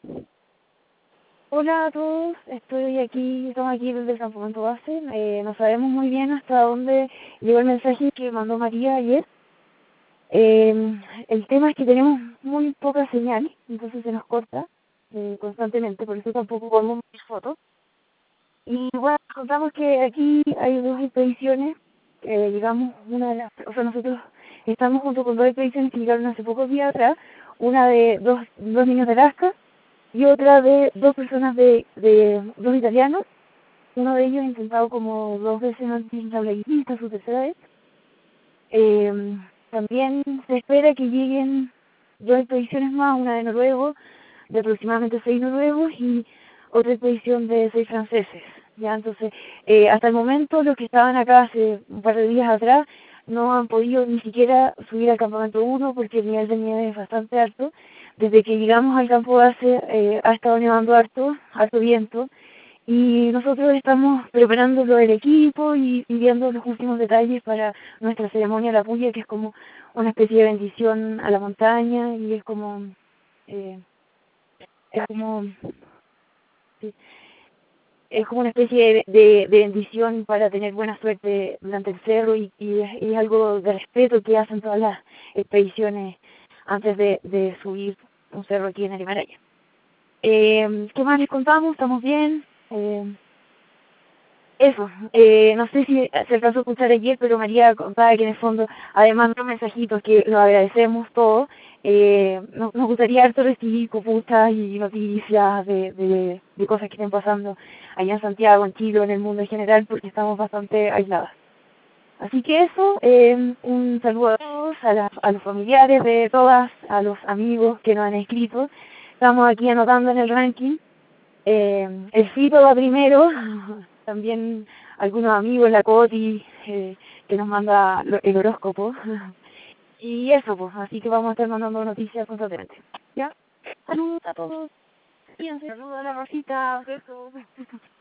Hola a todos, estamos aquí desde el campamento base. No sabemos muy bien hasta dónde llegó el mensaje que mandó María ayer. El tema es que tenemos muy poca señal, entonces se nos corta constantemente, por eso tampoco podemos ver fotos. Y bueno, contamos que aquí hay dos expediciones, llegamos nosotros estamos junto con dos expediciones que llegaron hace pocos días atrás, una de dos niños de Alaska y otra de dos personas de dos italianos. Uno de ellos ha intentado como dos veces antes la esta su tercera vez. También se espera que lleguen dos expediciones más, una de noruegos, de aproximadamente 6 noruegos, y otra expedición de 6 franceses. Ya, entonces, hasta el momento los que estaban acá hace un par de días atrás no han podido ni siquiera subir al campamento 1 porque el nivel de nieve es bastante alto. Desde que llegamos al campo base ha estado nevando harto viento, y nosotros estamos preparando lo del equipo y viendo los últimos detalles para nuestra ceremonia de la puya, que es como una especie de bendición a la montaña, y eh, es como, sí, es como una especie de bendición para tener buena suerte durante el cerro, y es algo de respeto que hacen todas las expediciones antes de subir un cerro aquí en el Himalaya. ¿Qué más les contamos? ¿Estamos bien? Eso, no sé si se alcanzó a escuchar ayer, pero María contaba que en el fondo, además de los mensajitos que lo agradecemos todos, nos gustaría harto recibir copuchas y noticias de cosas que estén pasando allá en Santiago, en Chile, en el mundo en general, porque estamos bastante aisladas. Así que eso, un saludo a todos, a los familiares de todas, a los amigos que nos han escrito. Estamos aquí anotando en el ranking. El Fito va primero, también algunos amigos, la Coti, que nos manda el horóscopo. Y eso, pues, así que vamos a estar mandando noticias constantemente. ¿Ya? Saludos a todos. Saludos a la Rosita. Besos.